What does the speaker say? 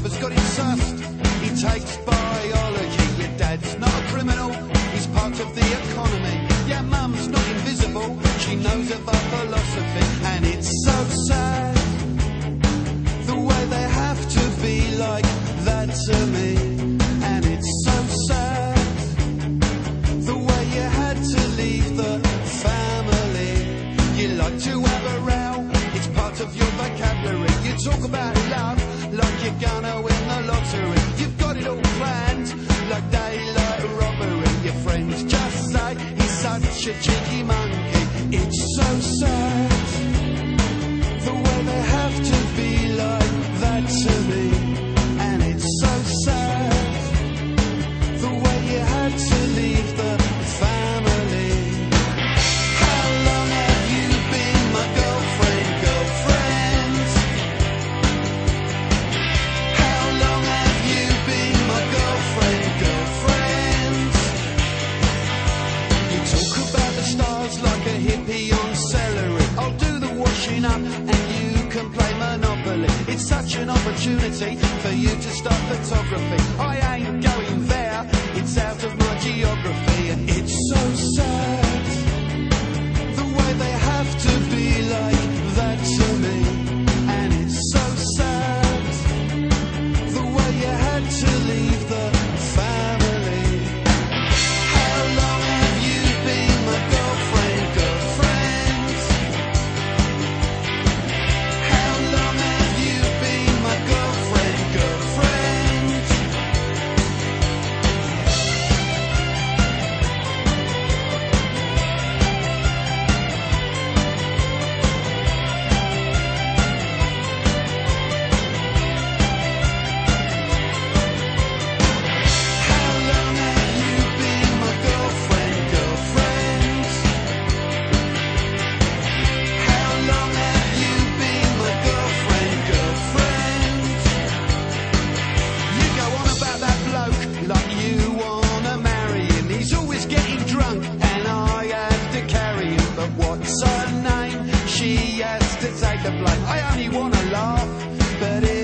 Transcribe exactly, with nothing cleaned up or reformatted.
brother's got it sussed. He takes biology. Your dad's not a criminal, he's part of the economy. Yeah, mum's not invisible, she knows of our philosophy. And it's so sad, the way they have to be like that to me. And it's so sad, the way you had to leave the family. You like to have a row, it's part of your vocabulary. You talk about love like you're gonna win the lottery. You've got it all planned like daylight robbery. Your friends just say he's such a cheeky monkey. It's so sad, the way they have to be like that to me. And it's so sad, the way you had to leave the family. How long have you been my girlfriend, girlfriend? How long have you been my girlfriend, girlfriend? You talk about the stars like a hippie on celery. I'll do the washing up and you can play Monopoly. It's such an opportunity for you to start photography. I ain't going there, it's out of my geography. And it's so sad, the way they have to be like that to me. And it's so sad, the way you had to leave the family. How long have you been my girlfriend, girlfriend? How long have you been my girlfriend, girlfriend? How long have you been my girlfriend, girlfriend? How long have you been my girlfriend, girlfriend? You go on about that bloke like you wanna marry him. He's always getting drunk and I have to carry him. But what's her name? She has to take the blame. I only wanna laugh, but it